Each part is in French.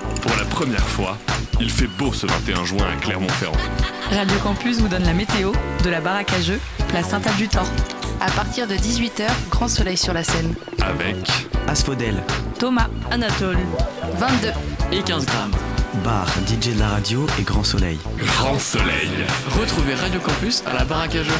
Pour la première fois, il fait beau ce 21 juin à Clermont-Ferrand. Radio Campus vous donne la météo de la baraque à jeux, place Saint-Albe-du-Thor. À partir de 18h, grand soleil sur la Seine. Avec Asphodèle, Thomas, Anatole, 22 et 15 grammes. bar, DJ de la radio et grand soleil. Grand Soleil. Retrouvez Radio Campus à la baraque à jeux.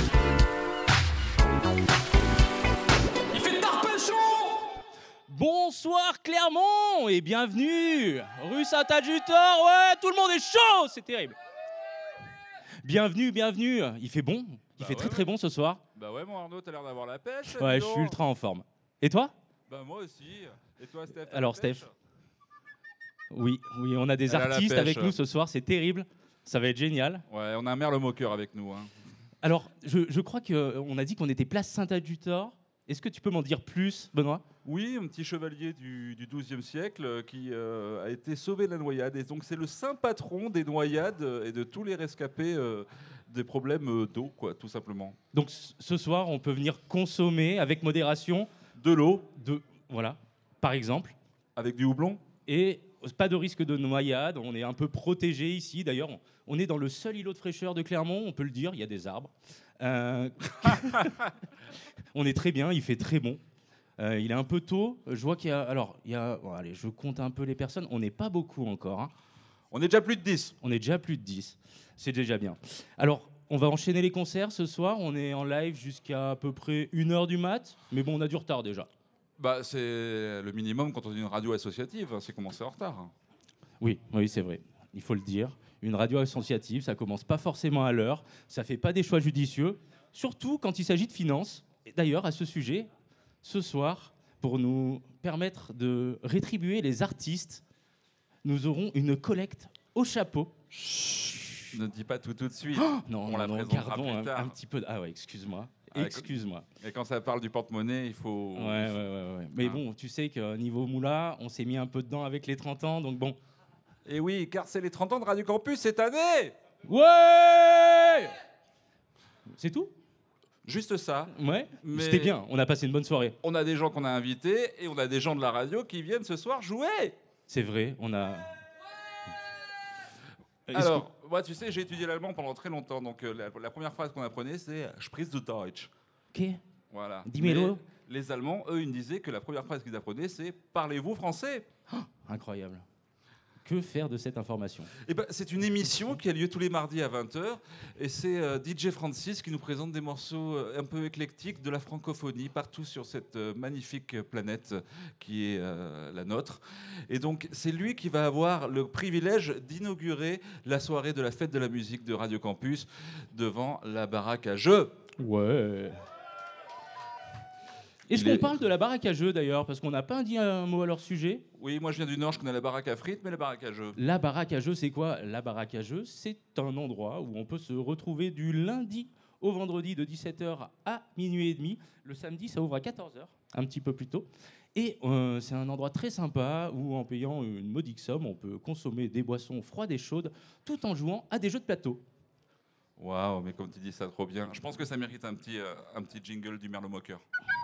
Bonsoir Clermont et bienvenue rue Saint-Albe-du-Thor. Ouais, tout le monde est chaud, c'est terrible. Bienvenue. Il fait bon, il fait très bon ce soir. Bah ouais, mon Arnaud, t'as l'air d'avoir la pêche. Ouais, je suis ultra en forme. Et toi ? Bah moi aussi. Et toi, Steph? Alors Steph. Oui, on a des Elle a la artistes pêche. avec nous ce soir, c'est terrible. Ça va être génial. Ouais, on a un merle-moqueur avec nous. Hein. Alors, je crois qu'on a dit qu'on était place Saint-Albe-du-Thor. Est-ce que tu peux m'en dire plus, Benoît ? Oui, un petit chevalier du XIIe siècle qui a été sauvé de la noyade. Et donc, c'est le saint patron des noyades et de tous les rescapés des problèmes d'eau, quoi, tout simplement. Donc ce soir, on peut venir consommer avec modération De l'eau, voilà, par exemple. avec du houblon. Et pas de risque de noyade, on est un peu protégé ici. D'ailleurs, on est dans le seul îlot de fraîcheur de Clermont, on peut le dire, il y a des arbres. On est très bien, il fait très bon. Il est un peu tôt, je vois qu'il y a... Alors, bon, allez, je compte un peu les personnes, on n'est pas beaucoup encore. Hein. On est déjà plus de 10. On est déjà plus de 10, c'est déjà bien. Alors, on va enchaîner les concerts ce soir, on est en live jusqu'à peu près 1h du mat, mais bon, on a du retard déjà. Bah, c'est le minimum quand on est une radio associative, c'est commencer en retard. Oui, c'est vrai, il faut le dire. Une radio associative, ça commence pas forcément à l'heure, ça fait pas des choix judicieux, surtout quand il s'agit de finances. Et d'ailleurs, à ce sujet, ce soir, pour nous permettre de rétribuer les artistes, nous aurons une collecte au chapeau. Ne dis pas tout de suite. Non, On la présentera gardons plus tard. un petit peu... Ah ouais, excuse-moi. Ah, Et quand ça parle du porte-monnaie, il faut... Ouais. Mais bon, tu sais qu'au niveau moula, on s'est mis un peu dedans avec les 30 ans, donc bon. Et oui, car c'est les 30 ans de Radio Campus cette année. Ouais. C'est tout ? Juste ça. Ouais, Mais- c'était bien, on a passé une bonne soirée. On a des gens qu'on a invités et on a des gens de la radio qui viennent ce soir jouer. C'est vrai, on a... Alors, moi, tu sais, j'ai étudié l'allemand pendant très longtemps, donc la première phrase qu'on apprenait, c'est « Sprich du Deutsch Ok. ». Voilà. Dis-moi-le. Mais les Allemands, eux, ils me disaient que la première phrase qu'ils apprenaient, c'est « Parlez-vous français ?» Incroyable. Que faire de cette information ? Eh ben, c'est une émission qui a lieu tous les mardis à 20h et c'est DJ Francis qui nous présente des morceaux un peu éclectiques de la francophonie partout sur cette magnifique planète qui est la nôtre. Et donc c'est lui qui va avoir le privilège d'inaugurer la soirée de la fête de la musique de Radio Campus devant la baraque à jeux. Ouais. Est-ce qu'on parle de la baraque à jeux d'ailleurs ? Parce qu'on n'a pas dit un mot à leur sujet. Oui, moi je viens du Nord, je connais la baraque à frites, mais la baraque à jeux. La baraque à jeux, c'est quoi ? La baraque à jeux, c'est un endroit où on peut se retrouver du lundi au vendredi de 17h à minuit et demi. Le samedi, ça ouvre à 14h, un petit peu plus tôt. Et c'est un endroit très sympa où, en payant une modique somme, on peut consommer des boissons froides et chaudes tout en jouant à des jeux de plateau. Waouh, mais comme tu dis ça trop bien. Je pense que ça mérite un petit jingle du merle-moqueur.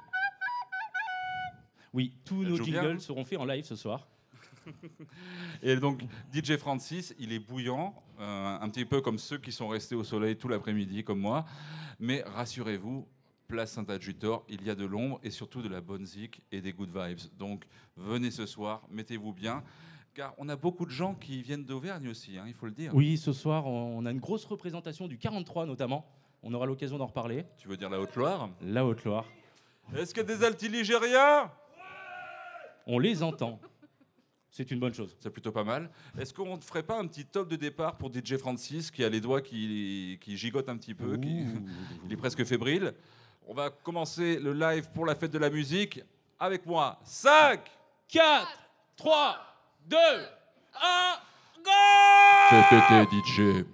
Oui, tous Elle nos joue jingles bien. seront faits en live ce soir. Et donc, DJ Francis, il est bouillant, un petit peu comme ceux qui sont restés au soleil tout l'après-midi, comme moi. Mais rassurez-vous, place Saint-Albe-du-Thor, il y a de l'ombre et surtout de la bonne zik et des good vibes. Donc, venez ce soir, mettez-vous bien, car on a beaucoup de gens qui viennent d'Auvergne aussi, hein, il faut le dire. Oui, ce soir, on a une grosse représentation du 43 notamment. On aura l'occasion d'en reparler. Tu veux dire la Haute-Loire? La Haute-Loire. Est-ce qu'il y a des altiligériens? On les entend. C'est une bonne chose. C'est plutôt pas mal. Est-ce qu'on ne ferait pas un petit top de départ pour DJ Francis, qui a les doigts qui gigotent un petit peu, il est presque fébrile. On va commencer le live pour la fête de la musique. Avec moi, 5, 4, 3, 2, 1, go! c'était DJ.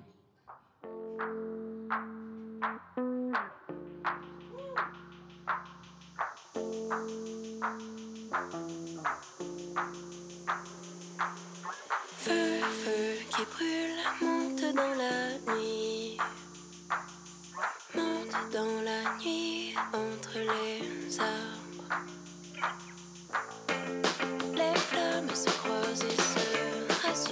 Feu, feu qui brûle, monte dans la nuit. Monte dans la nuit entre les arbres. Les flammes se croisent et se rassurent.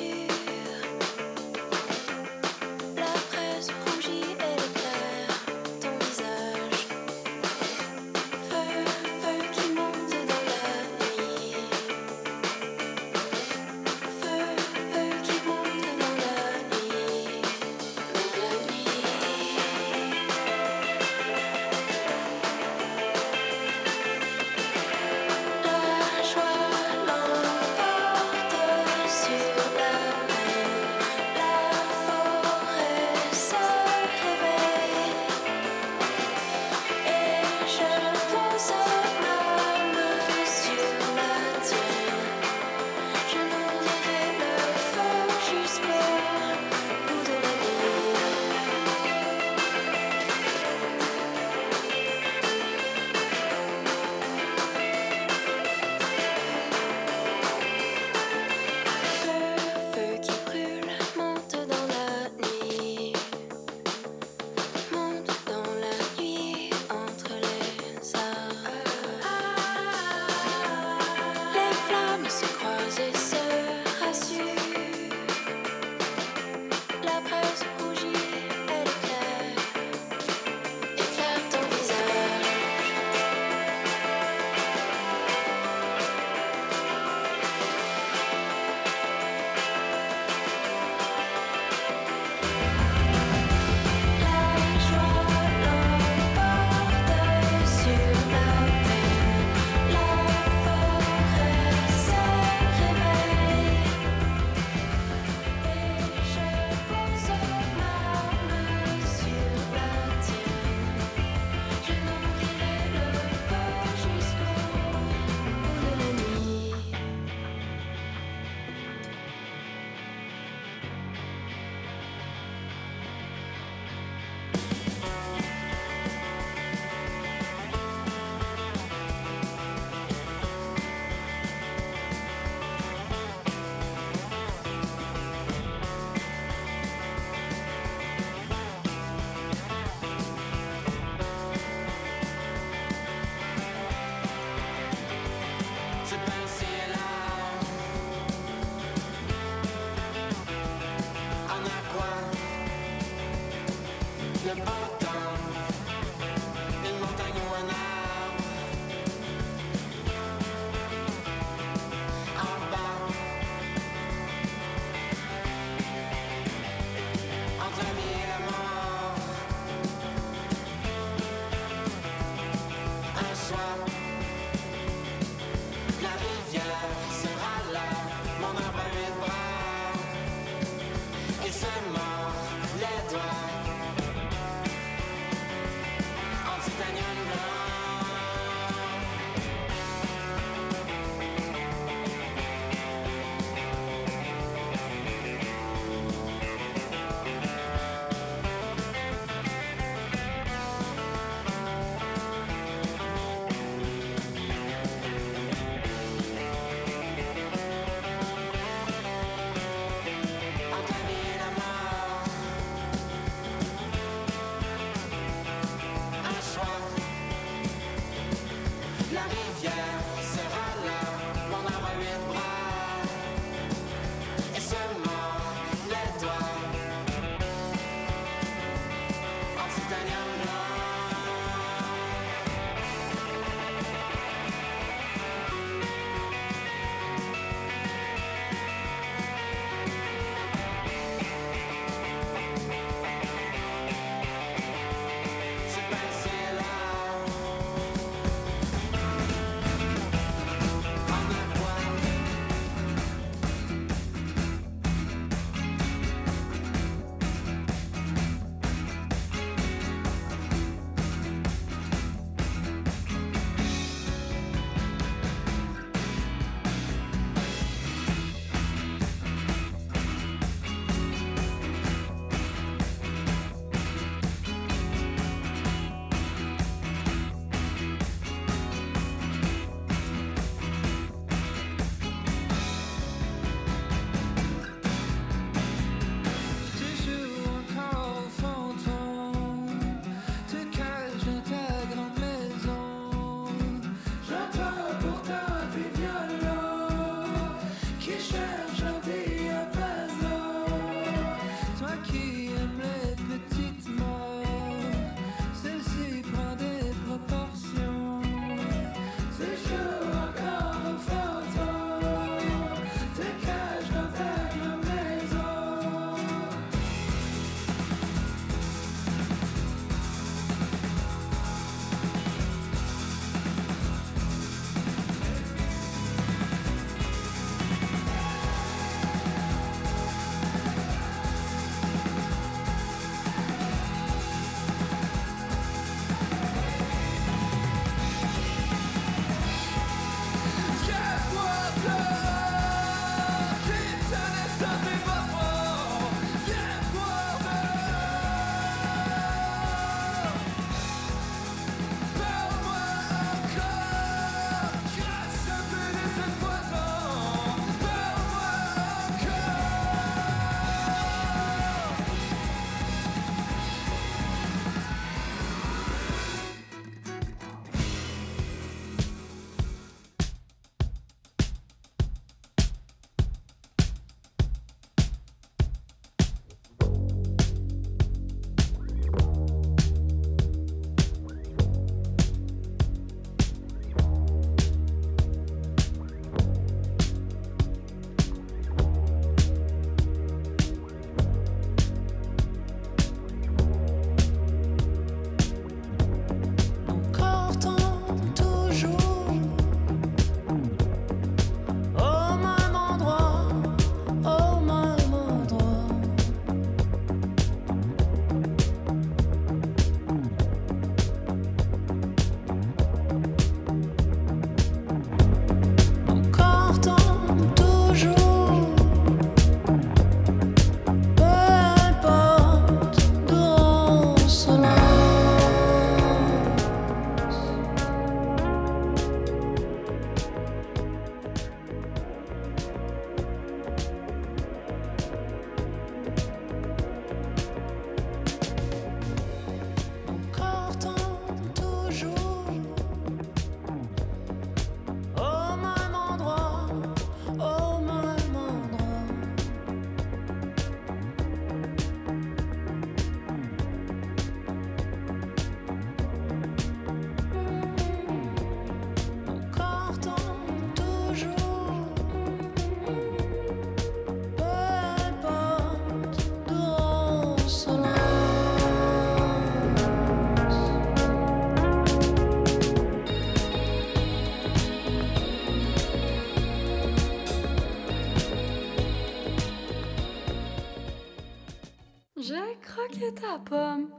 J'ai croqué ta pomme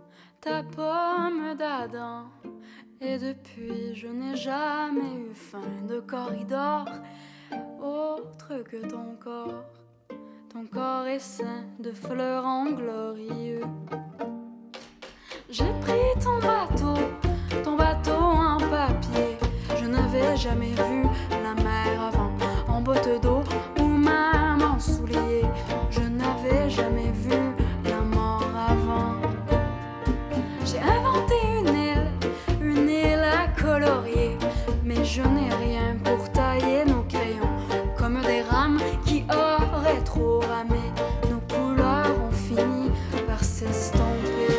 d'Adam. Et depuis, je n'ai jamais eu faim de corridor autre que ton corps. Ton corps est sain de fleurons glorieux. J'ai pris ton bateau en papier. Je n'avais jamais vu la mer avant, en botte d'eau ou même en souliers. Je n'avais jamais vu la mort avant. J'ai inventé une île à colorier, mais je n'ai rien pour tailler nos crayons comme des rames qui auraient trop ramé. Nos couleurs ont fini par s'estomper.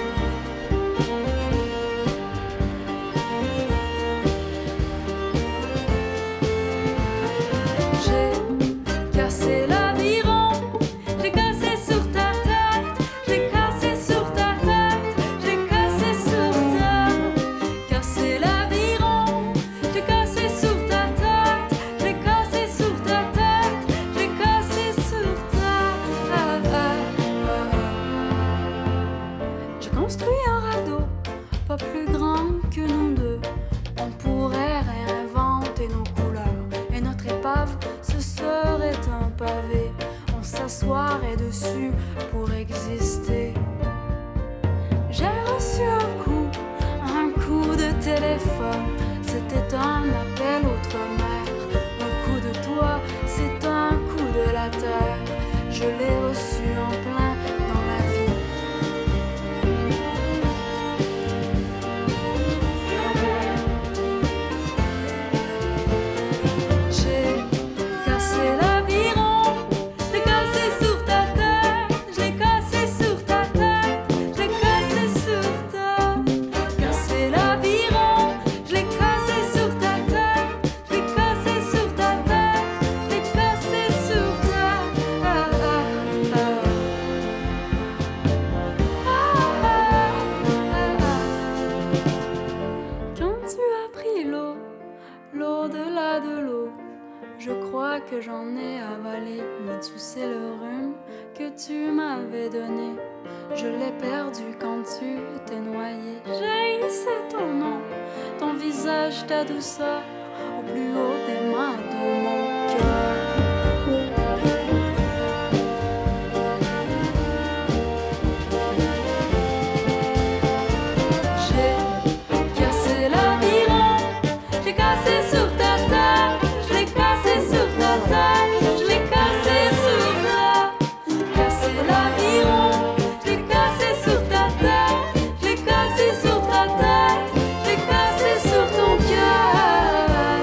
J'ai cassé l'aviron, j'ai cassé sur ta tête, j'ai cassé sur ta tête, j'ai cassé sur ta tête. Cassé l'aviron, j'ai cassé sur ta tête, j'ai cassé sur ta tête, j'ai cassé sur ta tête. J'ai construit un radeau, pas plus grand que nous deux. On pourrait réinventer nos couleurs et notre épave, ce serait un pavé. On s'assoirait dessus pour exister. J'ai reçu un coup de téléphone. C'était un appel outre-mer. Un coup de toi, c'est un coup de la terre. Je l'ai reçu en plein dans la vie. J'ai cassé l'aviron, j'ai cassé sur ta tête, j'ai cassé sur ta tête, j'ai cassé sur ta tête. Cassé l'aviron, j'ai cassé sur ta tête, j'ai cassé sur ta tête, j'ai cassé sur ta Quand tu as pris l'au-delà de l'eau, je crois que j'en ai avalé, mais tu sais le rhume que tu m'avais donné, je l'ai perdu quand tu t'es noyé. J'haïssais ton nom, ton visage, ta douceur, au plus haut des mains de mon cœur. J'ai cassé l'aviron, j'ai cassé sur ta tête, je l'ai cassé sur ta tête, je l'ai cassé sur ta tête. Cassé l'aviron, je l'ai cassé sur ta tête, je l'ai cassé sur ta tête, je l'ai cassé sur ton cœur.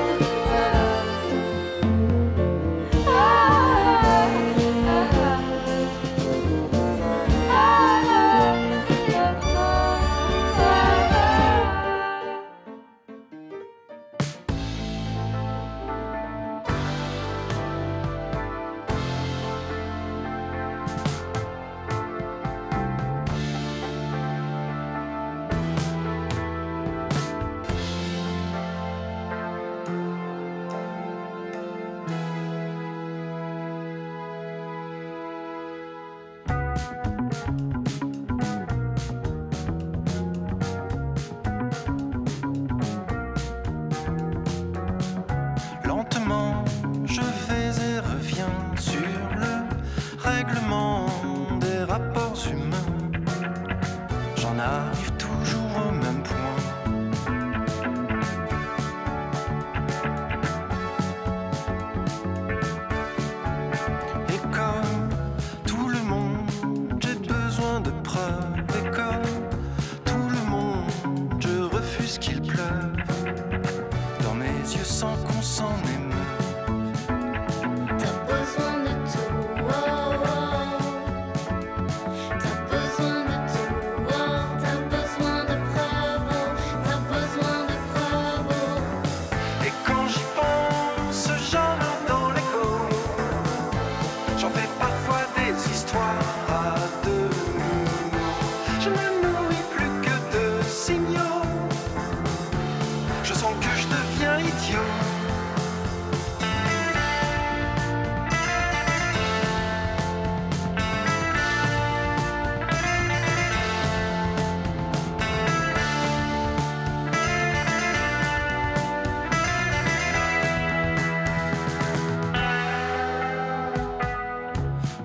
Lentement, je vais et reviens sur le règlement des rapports humains. J'en arrive toujours au même point. Et comme tout le monde, j'ai besoin de preuves. Et comme tout le monde, je refuse qu'il pleuve dans mes yeux sans qu'on s'en émeuve. T'as besoin de tout, oh, oh.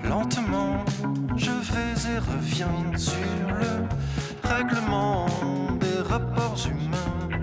Lentement, je vais et reviens sur le règlement des rapports humains.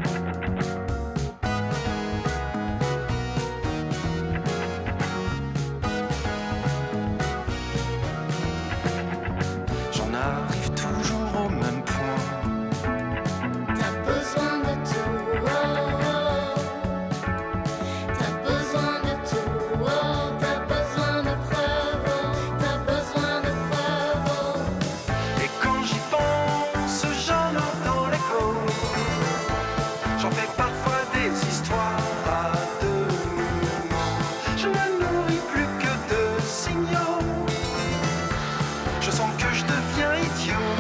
J'en arrive toujours au même point. T'as besoin de tout, oh, oh. T'as besoin de tout, oh. T'as besoin de preuves, oh. T'as besoin de preuves, oh. Et quand j'y pense, j'en entends l'écho. J'en fais parfois des histoires à demi-mot. Je ne nourris plus que de signaux. Je sens que je deviens idiot.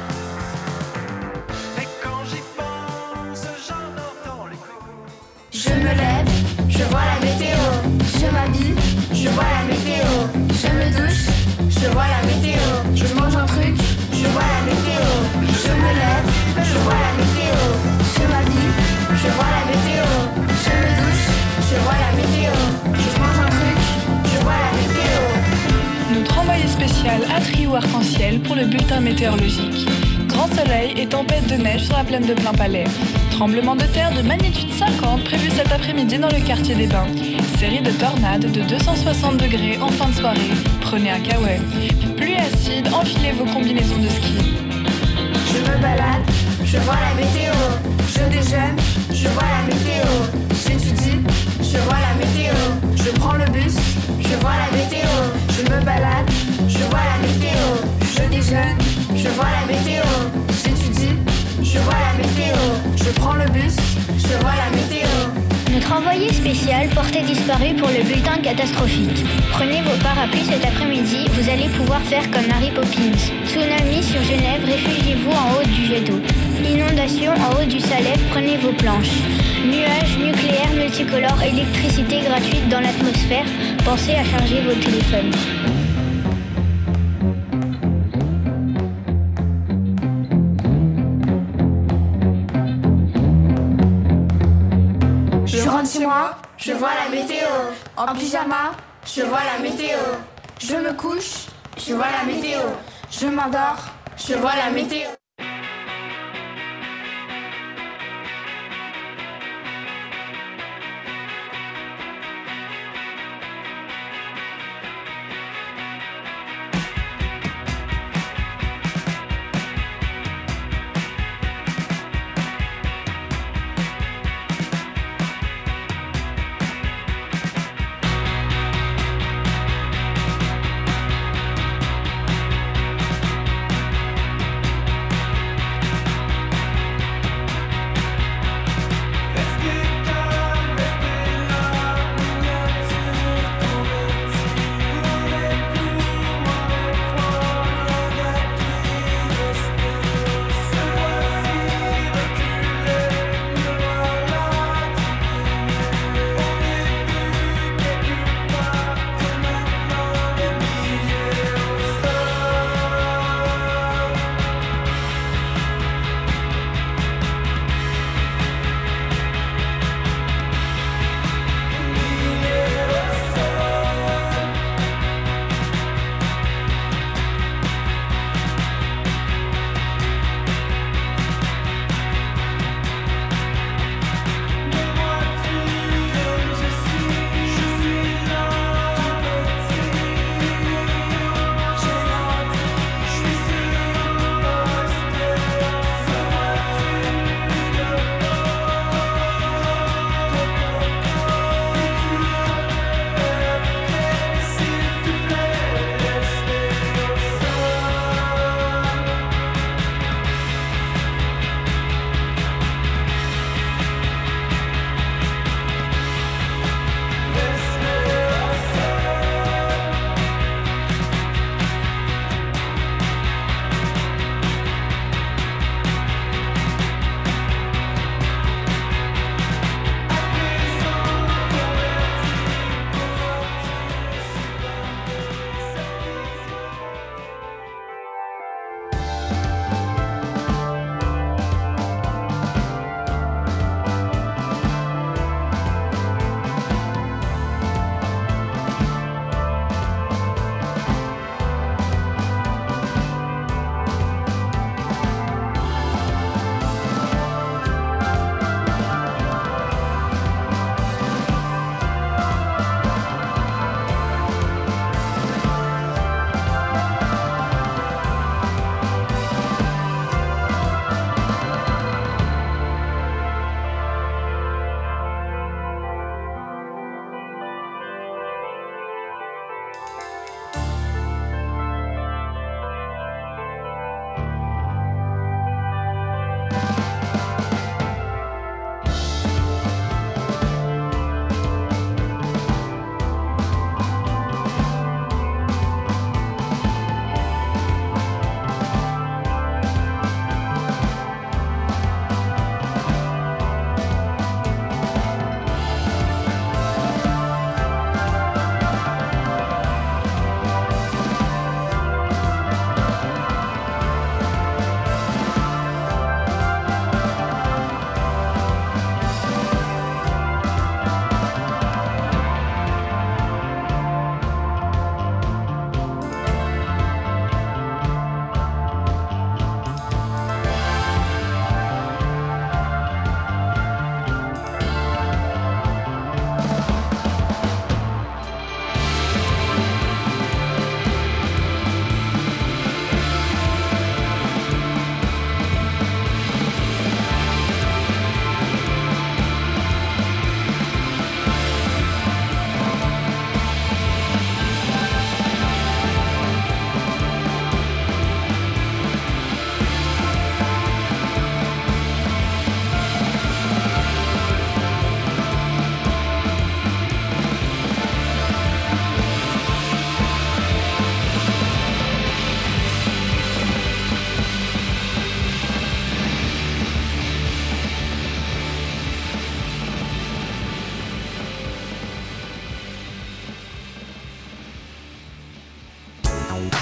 Et quand j'y pense, j'en entends l'écho. Je me lève, je vois la météo. Je m'habille, je vois la météo. Je me douche, je vois la météo. Je mange un truc, je vois la météo. Je me lève, je vois la météo. Je m'habille, je vois la météo. Je me douche, je vois la météo. Je mange un truc, je vois la météo. Notre envoyé spécial a trio arc-en-ciel pour le bulletin météorologique. Grand soleil et tempête de neige sur la plaine de Plain-Palais. Tremblement de terre de magnitude 50 prévu cet après-midi dans le quartier des Bains. Série de tornades de 260 degrés en fin de soirée. Prenez un kawaii. Pluie acide, enfilez vos combinaisons de ski. Je me balade, je vois la météo. Je déjeune, je vois la météo. J'étudie, je vois la météo. Je prends le bus, je vois la météo. Je me balade, je vois la météo. Je déjeune, je vois la météo. J'étudie, je vois la météo. Je prends le bus, je vois la météo. Notre envoyé spécial portait disparu pour le bulletin catastrophique. Prenez vos parapluies cet après-midi, vous allez pouvoir faire comme Mary Poppins. Tsunami sur Genève, réfugiez-vous en haut du jet d'eau. Inondation en haut du Salève, prenez vos planches. Nuages nucléaires multicolores, électricité gratuite dans l'atmosphère, pensez à charger vos téléphones. Je rentre chez moi, je vois la météo. En pyjama, je vois la météo. Je me couche, je vois la météo. Je m'endors, je vois la météo.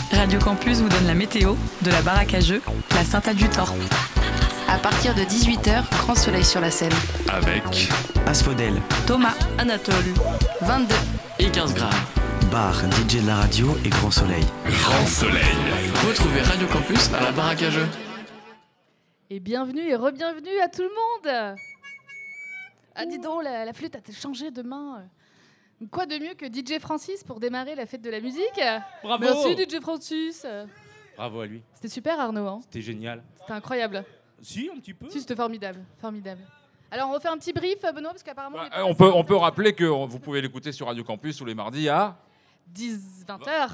Radio Campus vous donne la météo de la baraque à jeux, place Saint-Adjutant. À partir de 18h, grand soleil sur la Seine. Avec Asphodèle, Thomas, Anatole, 22. Et 15 grammes. bar, DJ de la radio et grand soleil. Grand Soleil. Retrouvez Radio Campus à la baraque à jeux. Et bienvenue et re-bienvenue à tout le monde. Ah dis donc, la flûte a changé de main. Quoi de mieux que DJ Francis pour démarrer la fête de la musique? Bravo. Merci DJ Francis. Bravo à lui. C'était super Arnaud, hein. C'était génial. C'était incroyable. Si, un petit peu. Si, c'était formidable, formidable. Alors on refait un petit brief Benoît parce qu'apparemment On peut rappeler que vous pouvez l'écouter sur Radio Campus tous les mardis à 10-20h.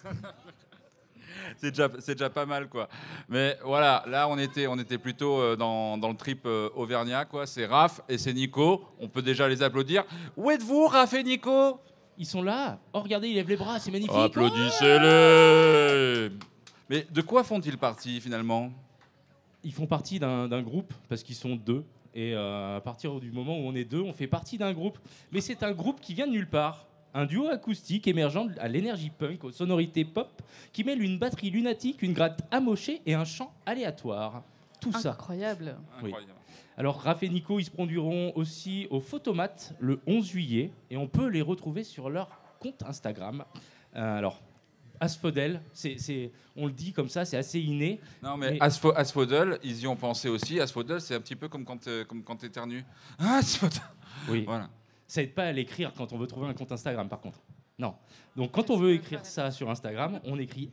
C'est déjà pas mal, quoi. Mais voilà, là, on était plutôt dans le trip auvergnat, quoi. C'est Raph et c'est Nico. On peut déjà les applaudir. Où êtes-vous, Raph et Nico? Ils sont là. Oh, regardez, ils lèvent les bras, c'est magnifique. Applaudissez-les. Mais de quoi font-ils partie, finalement? Ils font partie d'un groupe, parce qu'ils sont deux. Et à partir du moment où on est deux, on fait partie d'un groupe. Mais c'est un groupe qui vient de nulle part. Un duo acoustique émergent à l'énergie punk, aux sonorités pop, qui mêle une batterie lunatique, une gratte amochée et un chant aléatoire. Tout ça. Incroyable. Oui. Alors, Raph et Nico, ils se produiront aussi au Photomat le 11 juillet. Et on peut les retrouver sur leur compte Instagram. Alors, Asphodèle, on le dit comme ça, c'est assez inné. Non, mais Asphodèle, ils y ont pensé aussi. Asphodèle, c'est un petit peu comme quand t'éternues. Asphodèle. Oui. Voilà. Ça aide pas à l'écrire quand on veut trouver un compte Instagram, par contre. Non. Donc, quand on veut écrire ça sur Instagram, on écrit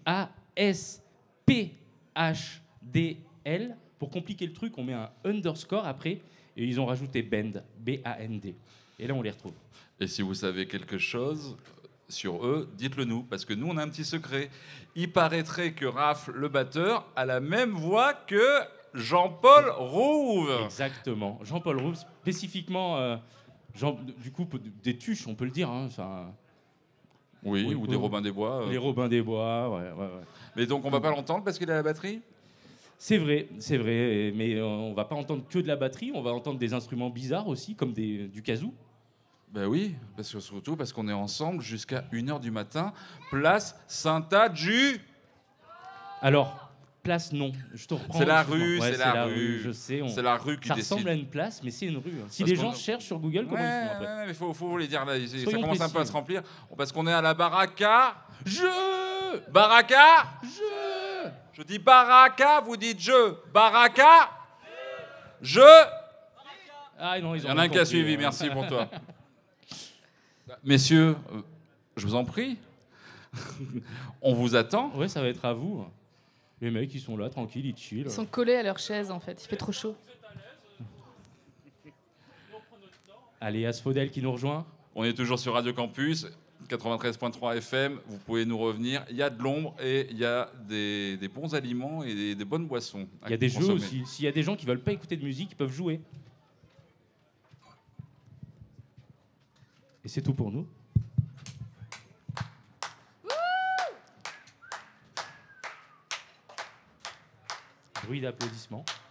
ASPHDL. Pour compliquer le truc, on met un underscore après. Et ils ont rajouté Band, B-A-N-D. Et là, on les retrouve. Et si vous savez quelque chose sur eux, dites-le nous, parce que nous, on a un petit secret. Il paraîtrait que Raph, le batteur, a la même voix que Jean-Paul Rouve. Exactement. Jean-Paul Rouve, spécifiquement... du coup, des tuches, on peut le dire. Hein, oui, ou des Robins des Bois. Les Robins des Bois, ouais. Mais donc, on va pas l'entendre parce qu'il a la batterie? C'est vrai. Mais on va pas entendre que de la batterie, on va entendre des instruments bizarres aussi, comme du kazoo. Ben oui, surtout parce qu'on est ensemble jusqu'à 1h du matin, place Saint-Adju. Alors... Place, non. Je te reprends. C'est la rue, ouais, c'est la rue. Je sais. C'est la rue qui décide. Ça ressemble à une place, mais c'est une rue. Si les gens cherchent sur Google, comment ils font après? Ouais, mais faut les dire là. Ça Soyons commence un peu à précis. se remplir. Parce qu'on est à la Baraka. Je. Baraka. Je dis Baraka, vous dites je. Baraka. Je. Ah non, Il y en a un qui a suivi, merci pour toi. Messieurs, je vous en prie. On vous attend. Ouais, ça va être à vous. Les mecs, ils sont là, tranquilles, ils chill. Ils sont collés à leur chaise en fait, il fait trop chaud. Allez, Asphodèle qui nous rejoint. On est toujours sur Radio Campus, 93.3 FM. Vous pouvez nous revenir. Il y a de l'ombre et il y a des bons aliments et des bonnes boissons. Il y a des jeux aussi. S'il y a des gens qui veulent pas écouter de musique, ils peuvent jouer. Et c'est tout pour nous. Bruit d'applaudissements.